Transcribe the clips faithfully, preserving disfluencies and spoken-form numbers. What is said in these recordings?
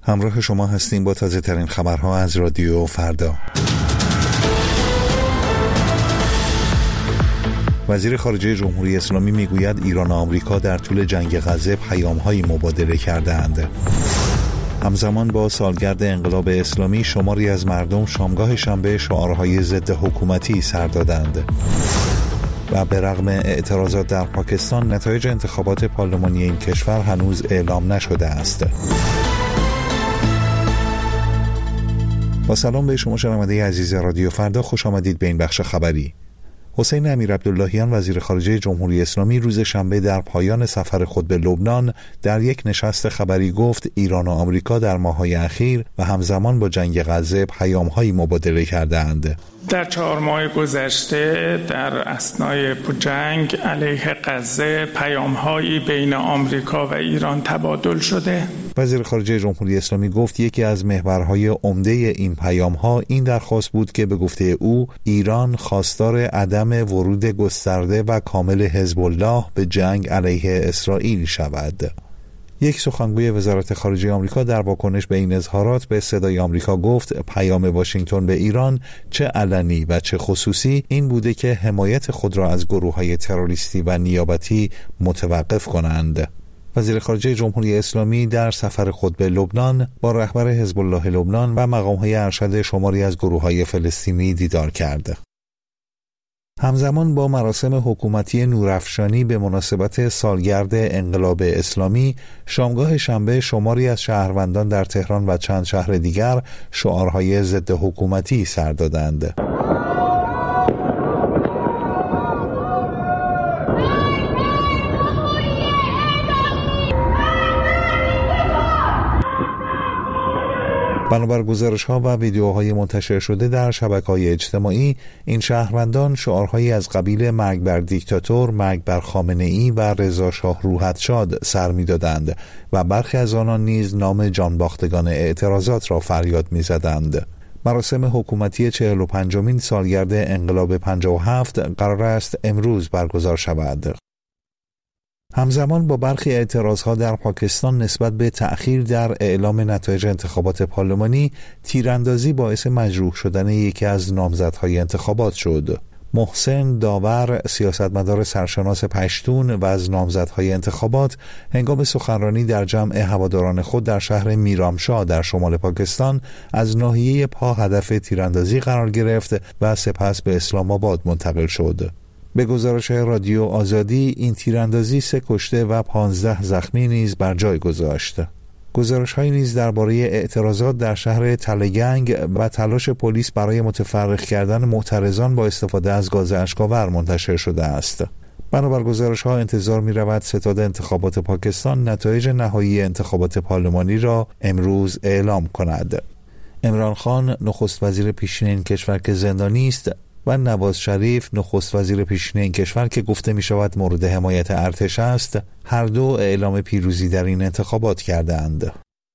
همراه شما هستیم با تازه ترین خبرها از رادیو فردا. وزیر خارجه جمهوری اسلامی میگوید ایران و آمریکا در طول جنگ غزه پیام‌هایی مبادله کرده‌اند. همزمان با سالگرد انقلاب اسلامی شماری از مردم شامگاه شنبه شعارهای ضد حکومتی سر دادند. و به رغم اعتراضات در پاکستان نتایج انتخابات پارلمانی این کشور هنوز اعلام نشده است. با سلام به شما شنونده عزیز رادیو فردا، خوش آمدید به این بخش خبری. حسین امیرعبداللهیان وزیر خارجه جمهوری اسلامی روز شنبه در پایان سفر خود به لبنان در یک نشست خبری گفت ایران و آمریکا در ماه‌های اخیر و همزمان با جنگ غزه پیام‌هایی مبادله کرده‌اند. در چهار ماه گذشته در اثنای جنگ علیه غزه پیام‌هایی بین آمریکا و ایران تبادل شده. وزیر خارجه جمهوری اسلامی گفت یکی از محورهای عمده این پیام‌ها این درخواست بود که به گفته او ایران خواستار عدم ورود گسترده و کامل حزب الله به جنگ علیه اسرائیل شود. یک سخنگوی وزارت خارجه آمریکا در واکنش به این اظهارات به صدای آمریکا گفت پیام واشنگتن به ایران چه علنی و چه خصوصی این بوده که حمایت خود را از گروه‌های تروریستی و نیابتی متوقف کنند. وزیر خارجه جمهوری اسلامی در سفر خود به لبنان با رهبر حزب الله لبنان و مقام‌های ارشد شماری از گروه‌های فلسطینی دیدار کرد. همزمان با مراسم حکومتی نورافشانی به مناسبت سالگرد انقلاب اسلامی، شامگاه شنبه شماری از شهروندان در تهران و چند شهر دیگر شعارهای ضد حکومتی سر دادند. بنابر گزارش‌ها و ویدیوهای منتشر شده در شبکه‌های اجتماعی، این شهروندان شعارهایی از قبیل مرگ بر دیکتاتور، مرگ بر خامنه‌ای و رضا شاه روحت شاد سر می‌دادند و برخی از آنان نیز نام جانباختگان اعتراضات را فریاد می‌زدند. مراسم حکومتی چهل و پنجمین سالگرد انقلاب پنجاه و هفت قرار است امروز برگزار شود. همزمان با برخی اعتراضها در پاکستان نسبت به تأخیر در اعلام نتایج انتخابات پارلمانی، تیراندازی باعث مجروح شدن یکی از نامزدهای انتخابات شد. محسن داور، سیاستمدار سرشناس پشتون و از نامزدهای انتخابات، هنگام سخنرانی در جمع هواداران خود در شهر میرامشاه در شمال پاکستان از ناحیه پا هدف تیراندازی قرار گرفت و سپس به اسلام آباد منتقل شد. به گزارش رادیو آزادی این تیراندازی سه کشته و پانزده زخمی نیز بر جای گذاشت. گزارش‌هایی نیز درباره اعتراضات در شهر تلگنگ و تلاش پلیس برای متفرق کردن معترضان با استفاده از گاز اشک‌آور منتشر شده است. بنابر گزارش‌ها انتظار می‌رود ستاد انتخابات پاکستان نتایج نهایی انتخابات پارلمانی را امروز اعلام کند. عمران خان نخست وزیر پیشین این کشور که زندانی است و نواز شریف نخست وزیر پیشین این کشور که گفته می شود مورد حمایت ارتش است، هر دو اعلام پیروزی در این انتخابات کردند.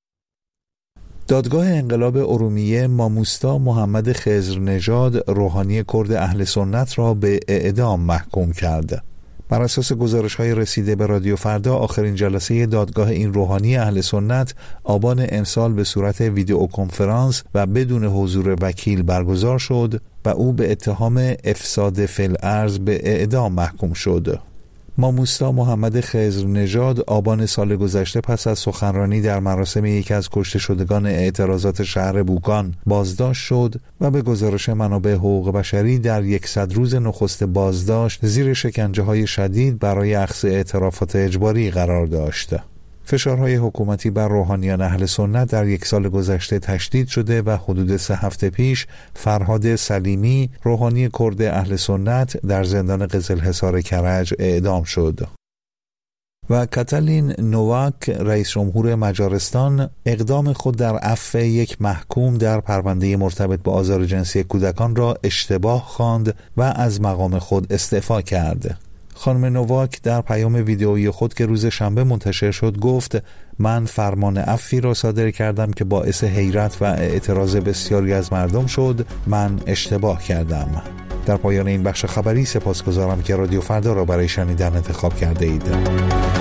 دادگاه انقلاب ارومیه ماموستا محمد خضرنژاد روحانی کرد اهل سنت را به اعدام محکوم کرد. بر اساس گزارش‌های رسیده به رادیو فردا، آخرین جلسه دادگاه این روحانی اهل سنت آبان امسال به صورت ویدیو کنفرانس و بدون حضور وکیل برگزار شد و او به اتهام افساد فی الارض به اعدام محکوم شد. ماموستا محمد خضرنژاد آبان سال گذشته پس از سخنرانی در مراسم یکی از کشته شدگان اعتراضات شهر بوکان بازداشت شد و به گزارش منابع حقوق بشری در یکصد روز نخست بازداشت زیر شکنجه‌های شدید برای اخذ اعترافات اجباری قرار داشت. فشارهای حکومتی بر روحانیان اهل سنت در یک سال گذشته تشدید شده و حدود سه هفته پیش فرهاد سلیمی روحانی کرد اهل سنت در زندان قزلحصار کرج اعدام شد. و کاتالین نوواک رئیس جمهور مجارستان اقدام خود در عفو یک محکوم در پرونده مرتبط با آزار جنسی کودکان را اشتباه خواند و از مقام خود استعفا کرد. خانم نوواک در پیام ویدئویی خود که روز شنبه منتشر شد گفت من فرمان عفوی را صادر کردم که باعث حیرت و اعتراض بسیاری از مردم شد. من اشتباه کردم. در پایان این بخش خبری سپاسگزارم که رادیو فردا را برای شنیدن انتخاب کرده اید.